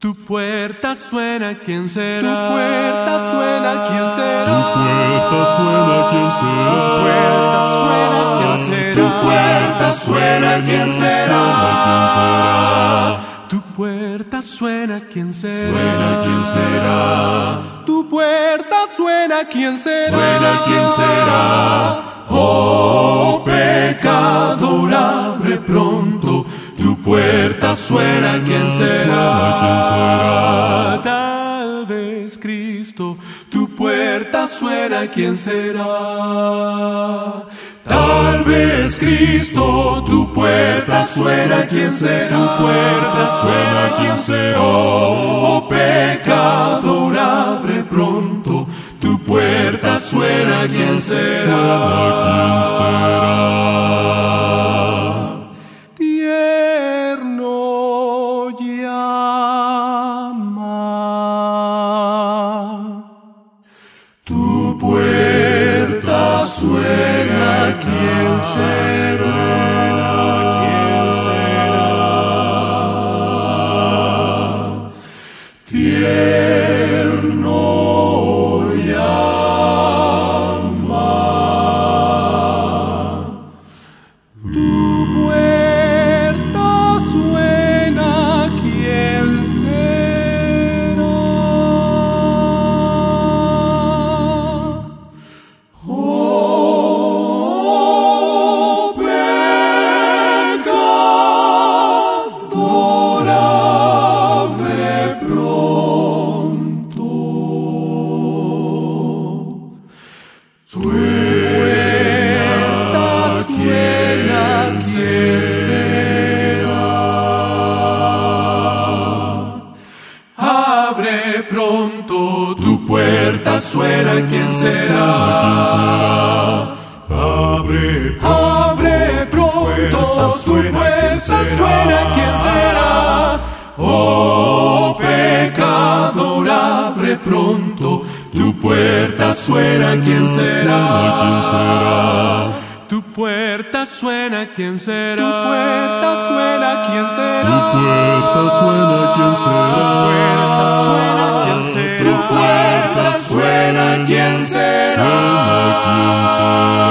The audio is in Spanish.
Tu puerta suena, ¿quién será? Tu puerta suena, ¿quién será? Tu puerta suena, ¿quién será? Tu puerta suena, ¿quién será? Tu puerta suena, ¿quién será? Tu puerta suena, ¿quién será? Suena, ¿quién será? Tu puerta suena, ¿quién será? Suena, ¿quién será? Oh, pecador, abre pronto. Tu puerta suena, ¿quién será? ¿Quién será? Tal vez Cristo. Tu puerta suena, ¿quién será? Tal vez Cristo, tu puerta suena, ¿quién será? Tu puerta suena, ¿quién será? Oh, pecador, abre pronto. Tu puerta suena, ¿quién será? ¿Quién será? Tierno llama. Tu puerta suena, ¿quién será? ¿Quién será? Tierno llama. Tu puerta suena, ¿quién será? Oh, pecador, abre pronto. Suena, ¿quién será? Abre pronto. Tu puerta suena, ¿quién será? ¿Quién será? Abre Pronto, tu puerta suena, ¿quién será? Oh, pecador, abre pronto. Tu puerta suena, ¿quién será? ¿Quién será? Tu puerta suena, ¿quién será? Tu puerta suena, ¿quién será? Tu puerta suena, ¿quién será? Tu puerta suena, ¿quién será? Tu puerta suena, ¿quién será?